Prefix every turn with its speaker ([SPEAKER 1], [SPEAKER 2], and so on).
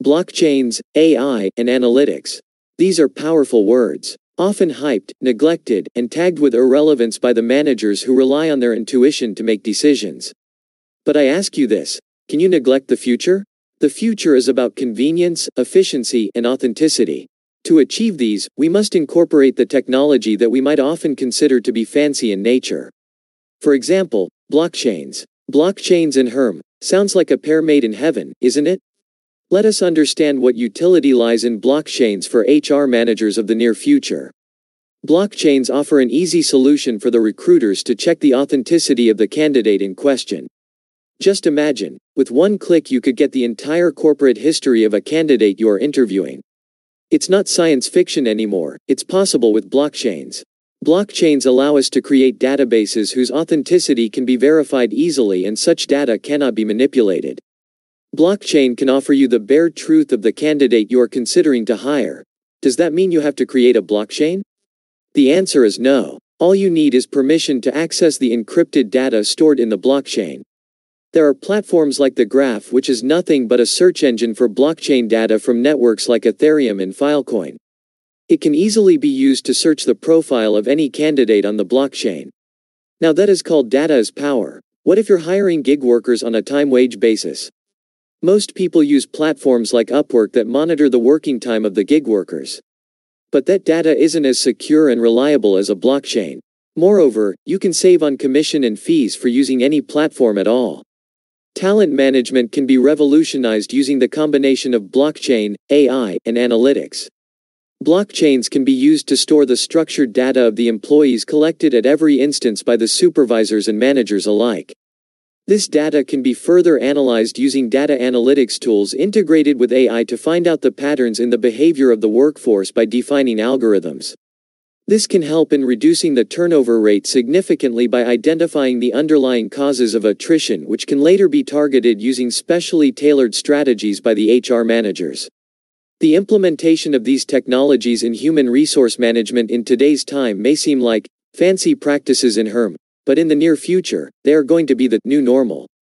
[SPEAKER 1] Blockchains, AI, and analytics. These are powerful words, often hyped, neglected, and tagged with irrelevance by the managers who rely on their intuition to make decisions. But I ask you this, can you neglect the future? The future is about convenience, efficiency, and authenticity. To achieve these, we must incorporate the technology that we might often consider to be fancy in nature. For example, blockchains. Blockchains and Herm. Sounds like a pair made in heaven, isn't it? Let us understand what utility lies in blockchains for HR managers of the near future. Blockchains offer an easy solution for the recruiters to check the authenticity of the candidate in question. Just imagine, with one click you could get the entire corporate history of a candidate you are interviewing. It's not science fiction anymore, it's possible with blockchains. Blockchains allow us to create databases whose authenticity can be verified easily and such data cannot be manipulated. Blockchain can offer you the bare truth of the candidate you are considering to hire. Does that mean you have to create a blockchain? The answer is no. All you need is permission to access the encrypted data stored in the blockchain. There are platforms like The Graph, which is nothing but a search engine for blockchain data from networks like Ethereum and Filecoin. It can easily be used to search the profile of any candidate on the blockchain. Now that is called data as power. What if you're hiring gig workers on a time-wage basis? Most people use platforms like Upwork that monitor the working time of the gig workers. But that data isn't as secure and reliable as a blockchain. Moreover, you can save on commission and fees for using any platform at all. Talent management can be revolutionized using the combination of blockchain, AI, and analytics. Blockchains can be used to store the structured data of the employees collected at every instance by the supervisors and managers alike. This data can be further analyzed using data analytics tools integrated with AI to find out the patterns in the behavior of the workforce by defining algorithms. This can help in reducing the turnover rate significantly by identifying the underlying causes of attrition, which can later be targeted using specially tailored strategies by the HR managers. The implementation of these technologies in human resource management in today's time may seem like fancy practices in Herm, but in the near future, they are going to be the new normal.